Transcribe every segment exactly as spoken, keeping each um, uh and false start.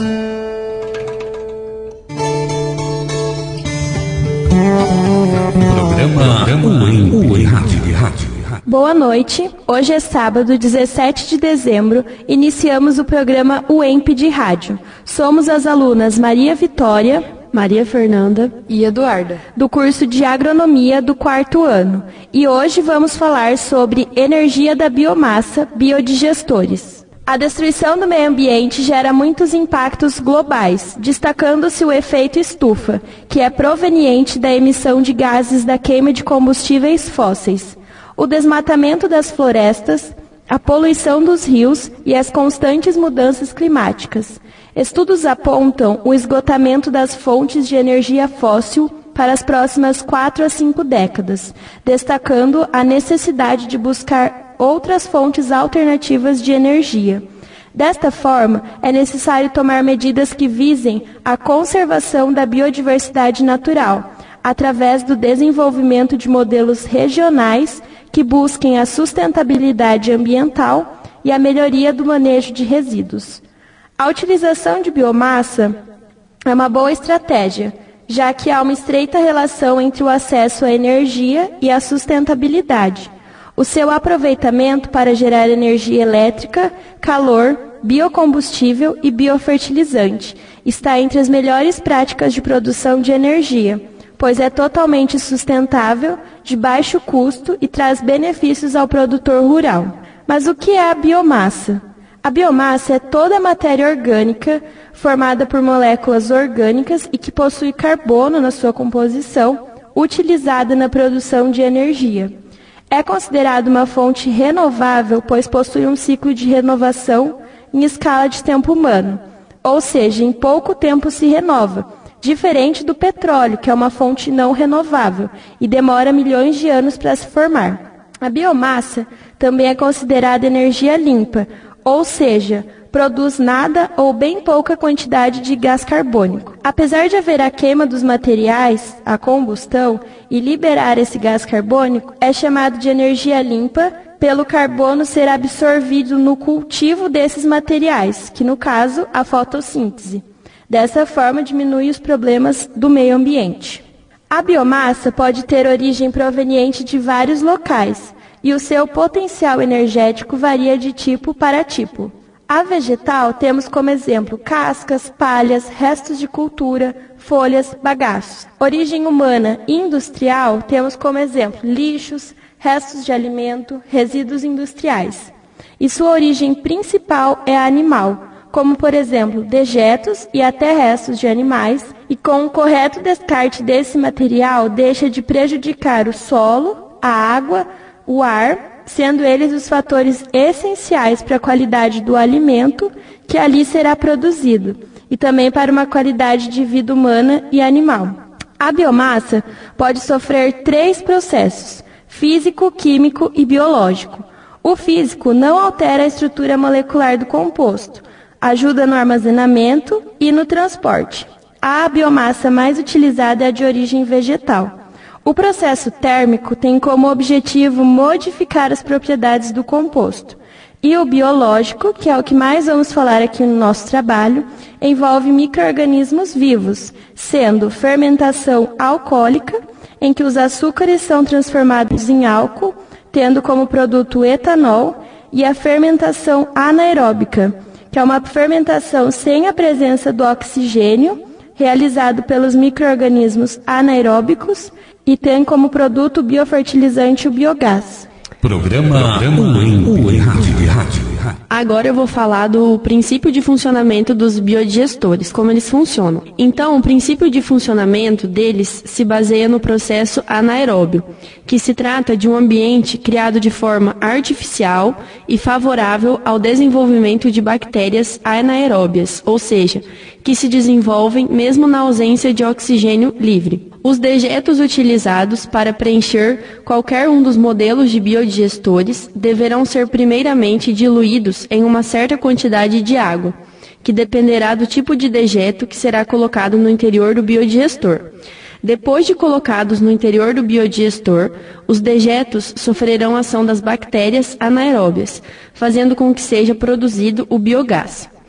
Programa U E M P Rádio. Boa noite. Hoje é sábado, dezessete de dezembro. Iniciamos o programa U E M P de Rádio. Somos as alunas Maria Vitória, Maria Fernanda e Eduarda, do curso de Agronomia do quarto ano. E hoje vamos falar sobre energia da biomassa, biodigestores. A destruição do meio ambiente gera muitos impactos globais, destacando-se o efeito estufa, que é proveniente da emissão de gases da queima de combustíveis fósseis, o desmatamento das florestas, a poluição dos rios e as constantes mudanças climáticas. Estudos apontam o esgotamento das fontes de energia fóssil para as próximas quatro a cinco décadas, destacando a necessidade de buscar outras fontes alternativas de energia. Desta forma, é necessário tomar medidas que visem a conservação da biodiversidade natural, através do desenvolvimento de modelos regionais que busquem a sustentabilidade ambiental e a melhoria do manejo de resíduos. A utilização de biomassa é uma boa estratégia, já que há uma estreita relação entre o acesso à energia e a sustentabilidade. O seu aproveitamento para gerar energia elétrica, calor, biocombustível e biofertilizante está entre as melhores práticas de produção de energia, pois é totalmente sustentável, de baixo custo e traz benefícios ao produtor rural. Mas o que é a biomassa? A biomassa é toda a matéria orgânica formada por moléculas orgânicas e que possui carbono na sua composição, utilizada na produção de energia. É considerado uma fonte renovável, pois possui um ciclo de renovação em escala de tempo humano, ou seja, em pouco tempo se renova, diferente do petróleo, que é uma fonte não renovável e demora milhões de anos para se formar. A biomassa também é considerada energia limpa, ou seja, produz nada ou bem pouca quantidade de gás carbônico. Apesar de haver a queima dos materiais, a combustão, e liberar esse gás carbônico, é chamado de energia limpa pelo carbono ser absorvido no cultivo desses materiais, que no caso, a fotossíntese. Dessa forma, diminui os problemas do meio ambiente. A biomassa pode ter origem proveniente de vários locais, e o seu potencial energético varia de tipo para tipo. A vegetal temos como exemplo cascas, palhas, restos de cultura, folhas, bagaços. Origem humana e industrial temos como exemplo lixos, restos de alimento, resíduos industriais. E sua origem principal é animal, como por exemplo dejetos e até restos de animais, e com o correto descarte desse material deixa de prejudicar o solo, a água, o ar, sendo eles os fatores essenciais para a qualidade do alimento que ali será produzido, e também para uma qualidade de vida humana e animal. A biomassa pode sofrer três processos: físico, químico e biológico. O físico não altera a estrutura molecular do composto, ajuda no armazenamento e no transporte. A biomassa mais utilizada é a de origem vegetal. O processo térmico tem como objetivo modificar as propriedades do composto. E o biológico, que é o que mais vamos falar aqui no nosso trabalho, envolve micro-organismos vivos, sendo fermentação alcoólica, em que os açúcares são transformados em álcool, tendo como produto o etanol, e a fermentação anaeróbica, que é uma fermentação sem a presença do oxigênio, realizado pelos micro-organismos anaeróbicos, e tem como produto biofertilizante o biogás. Programa U E M P Rádio. Agora eu vou falar do princípio de funcionamento dos biodigestores, como eles funcionam. Então, o princípio de funcionamento deles se baseia no processo anaeróbio, que se trata de um ambiente criado de forma artificial e favorável ao desenvolvimento de bactérias anaeróbias, ou seja, que se desenvolvem mesmo na ausência de oxigênio livre. Os dejetos utilizados para preencher qualquer um dos modelos de biodigestores deverão ser primeiramente diluídos em uma certa quantidade de água, que dependerá do tipo de dejeto que será colocado no interior do biodigestor. Depois de colocados no interior do biodigestor, os dejetos sofrerão ação das bactérias anaeróbias, fazendo com que seja produzido o biogás.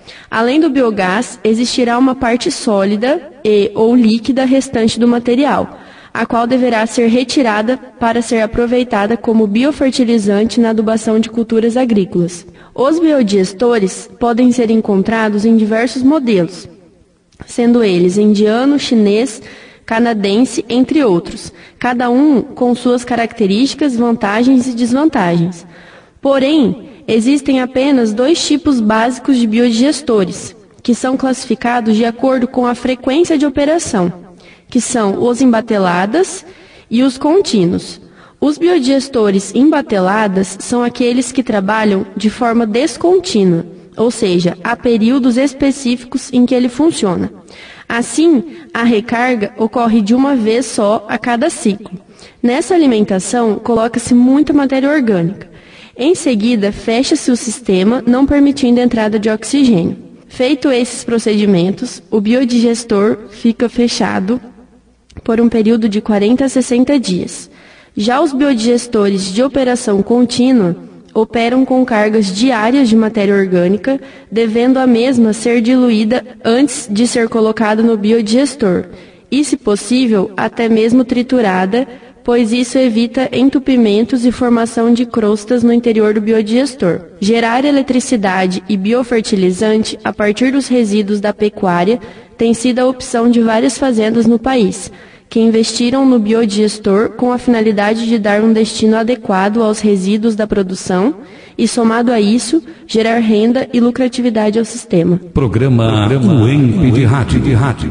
Além do biogás, existirá uma parte sólida e ou líquida restante do material, a qual deverá ser retirada para ser aproveitada como biofertilizante na adubação de culturas agrícolas. Os biodigestores podem ser encontrados em diversos modelos, sendo eles indiano, chinês, canadense, entre outros, cada um com suas características, vantagens e desvantagens. Porém, existem apenas dois tipos básicos de biodigestores, que são classificados de acordo com a frequência de operação, que são os embateladas e os contínuos. Os biodigestores embateladas são aqueles que trabalham de forma descontínua, ou seja, há períodos específicos em que ele funciona. Assim, a recarga ocorre de uma vez só a cada ciclo. Nessa alimentação, coloca-se muita matéria orgânica. Em seguida, fecha-se o sistema, não permitindo a entrada de oxigênio. Feito esses procedimentos, o biodigestor fica fechado por um período de quarenta a sessenta dias. Já os biodigestores de operação contínua operam com cargas diárias de matéria orgânica, devendo a mesma ser diluída antes de ser colocada no biodigestor, e, se possível, até mesmo triturada, pois isso evita entupimentos e formação de crostas no interior do biodigestor. Gerar eletricidade e biofertilizante a partir dos resíduos da pecuária tem sido a opção de várias fazendas no país, que investiram no biodigestor com a finalidade de dar um destino adequado aos resíduos da produção e, somado a isso, gerar renda e lucratividade ao sistema. Programa U E M P de Rádio. De rádio.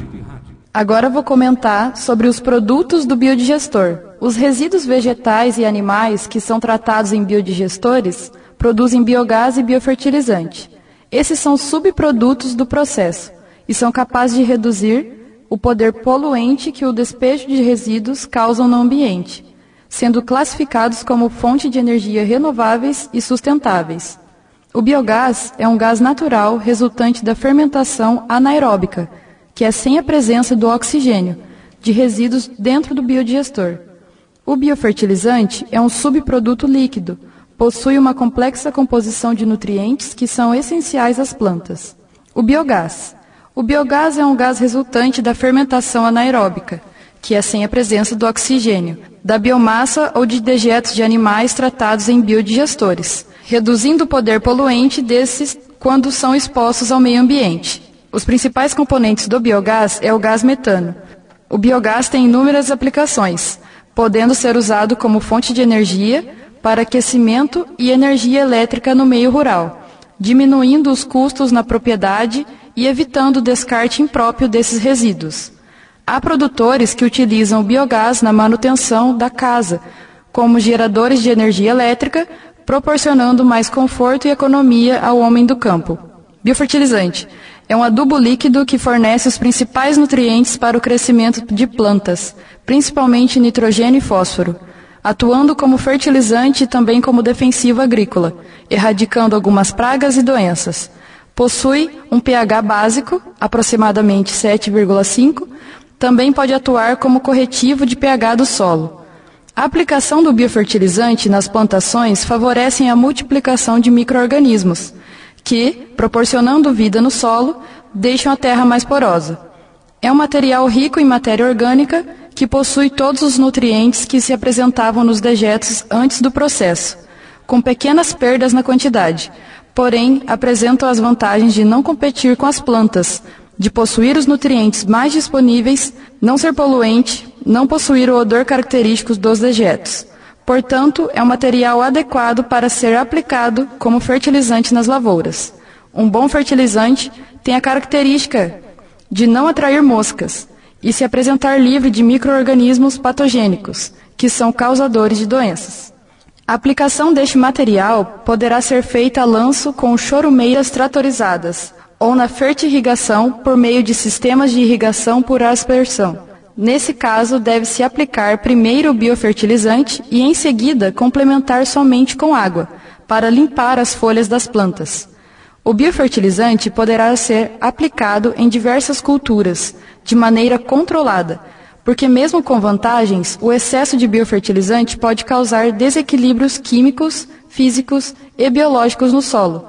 Agora vou comentar sobre os produtos do biodigestor. Os resíduos vegetais e animais que são tratados em biodigestores produzem biogás e biofertilizante. Esses são subprodutos do processo e são capazes de reduzir o poder poluente que o despejo de resíduos causam no ambiente, sendo classificados como fonte de energia renováveis e sustentáveis. O biogás é um gás natural resultante da fermentação anaeróbica, que é sem a presença do oxigênio, de resíduos dentro do biodigestor. O biofertilizante é um subproduto líquido, possui uma complexa composição de nutrientes que são essenciais às plantas. O biogás. O biogás é um gás resultante da fermentação anaeróbica, que é sem a presença do oxigênio, da biomassa ou de dejetos de animais tratados em biodigestores, reduzindo o poder poluente desses quando são expostos ao meio ambiente. Os principais componentes do biogás é o gás metano. O biogás tem inúmeras aplicações, podendo ser usado como fonte de energia para aquecimento e energia elétrica no meio rural, diminuindo os custos na propriedade e evitando o descarte impróprio desses resíduos. Há produtores que utilizam o biogás na manutenção da casa, como geradores de energia elétrica, proporcionando mais conforto e economia ao homem do campo. Biofertilizante é um adubo líquido que fornece os principais nutrientes para o crescimento de plantas, principalmente nitrogênio e fósforo, atuando como fertilizante e também como defensivo agrícola, erradicando algumas pragas e doenças. Possui um pH básico, aproximadamente sete vírgula cinco, também pode atuar como corretivo de pH do solo. A aplicação do biofertilizante nas plantações favorece a multiplicação de micro-organismos, que, proporcionando vida no solo, deixam a terra mais porosa. É um material rico em matéria orgânica que possui todos os nutrientes que se apresentavam nos dejetos antes do processo, com pequenas perdas na quantidade, porém apresentam as vantagens de não competir com as plantas, de possuir os nutrientes mais disponíveis, não ser poluente, não possuir o odor característico dos dejetos. Portanto, é um material adequado para ser aplicado como fertilizante nas lavouras. Um bom fertilizante tem a característica de não atrair moscas e se apresentar livre de micro-organismos patogênicos, que são causadores de doenças. A aplicação deste material poderá ser feita a lanço com chorumeiras tratorizadas ou na fertirrigação por meio de sistemas de irrigação por aspersão. Nesse caso, deve-se aplicar primeiro o biofertilizante e, em seguida, complementar somente com água, para limpar as folhas das plantas. O biofertilizante poderá ser aplicado em diversas culturas, de maneira controlada, porque mesmo com vantagens, o excesso de biofertilizante pode causar desequilíbrios químicos, físicos e biológicos no solo,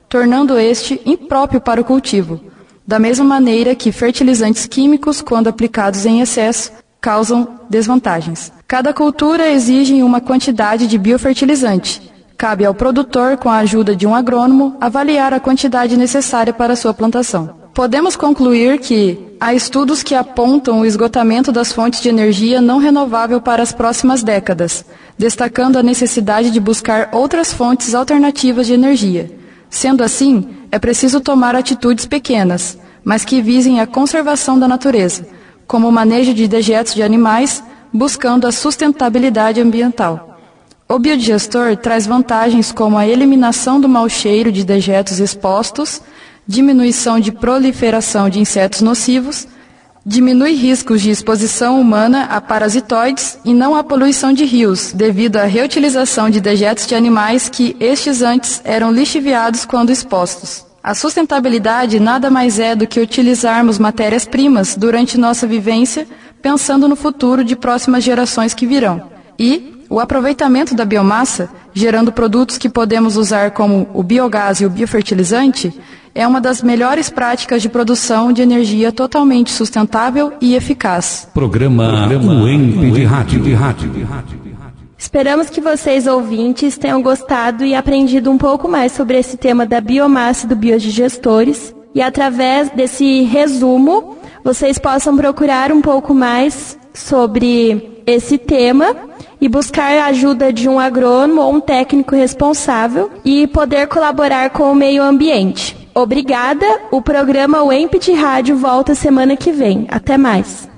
tornando este impróprio para o cultivo, da mesma maneira que fertilizantes químicos, quando aplicados em excesso, causam desvantagens. Cada cultura exige uma quantidade de biofertilizante. Cabe ao produtor, com a ajuda de um agrônomo, avaliar a quantidade necessária para a sua plantação. Podemos concluir que há estudos que apontam o esgotamento das fontes de energia não renovável para as próximas décadas, destacando a necessidade de buscar outras fontes alternativas de energia. Sendo assim, é preciso tomar atitudes pequenas, mas que visem a conservação da natureza, como o manejo de dejetos de animais, buscando a sustentabilidade ambiental. O biodigestor traz vantagens como a eliminação do mau cheiro de dejetos expostos, diminuição de proliferação de insetos nocivos, diminui riscos de exposição humana a parasitoides e não a poluição de rios, devido à reutilização de dejetos de animais que estes antes eram lixiviados quando expostos. A sustentabilidade nada mais é do que utilizarmos matérias-primas durante nossa vivência, pensando no futuro de próximas gerações que virão. E o aproveitamento da biomassa, gerando produtos que podemos usar como o biogás e o biofertilizante, é uma das melhores práticas de produção de energia totalmente sustentável e eficaz. Programa U E M P de Rádio. Esperamos que vocês, ouvintes, tenham gostado e aprendido um pouco mais sobre esse tema da biomassa e do biodigestores. E através desse resumo, vocês possam procurar um pouco mais sobre esse tema e buscar a ajuda de um agrônomo ou um técnico responsável e poder colaborar com o meio ambiente. Obrigada. O programa U E M P de Rádio volta semana que vem. Até mais.